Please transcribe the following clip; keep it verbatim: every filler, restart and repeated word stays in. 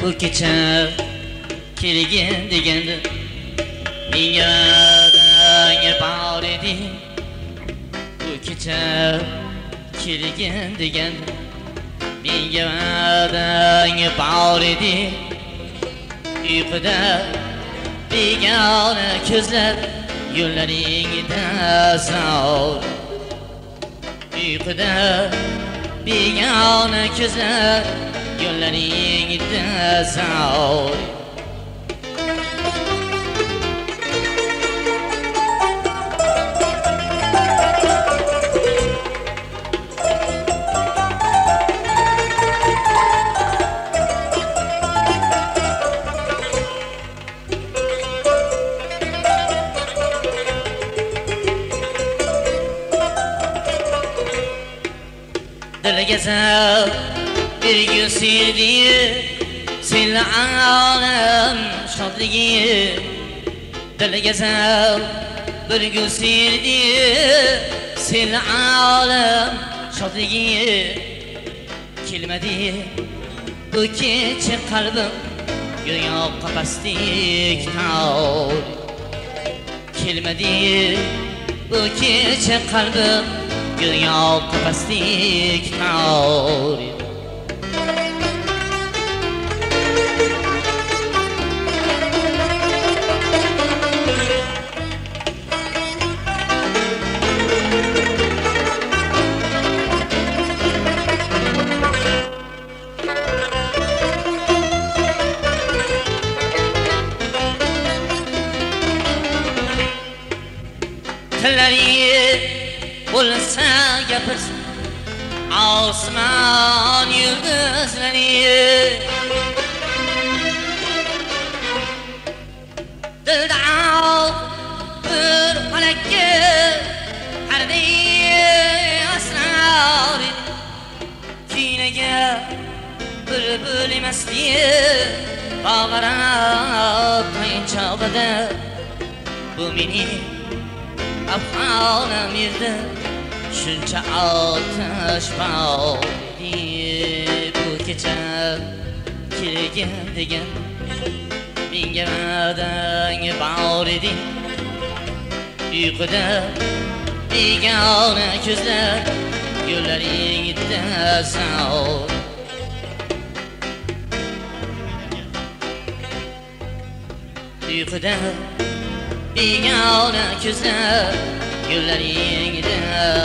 bu kecha kelgin deganda menga danga bor edi. Bu kecha kelgin deganda menga danga bor edi. Uyquda begona ko'zlar yo'llaringda zavr. Uyquda begona ko'zlar yo'llaringda zavr. Dilgaza bir gün sildi senla alam şadligi. Dilgaza bir gün sildi senla alam şadligi. Kelmedi bu kecha qalbim yo'q qafasdek tor. Kelmedi bu kecha qalbim yo'q qafasdek tor. Tillari bo'lsa gapirsin osmon yulduzlari. Dilda bir falakka harbiy asrar. Kinaga bulbul emasdi bag'rab qaychog'ida. Bu meni afg'onim edi shuncha otash bor edi. Bu kecha kelgin degan menga va'dang bor edi. Uyquda begona ko'zlar yo'llaringda zavr. Uyquda begona ko'zlar yo'llaringda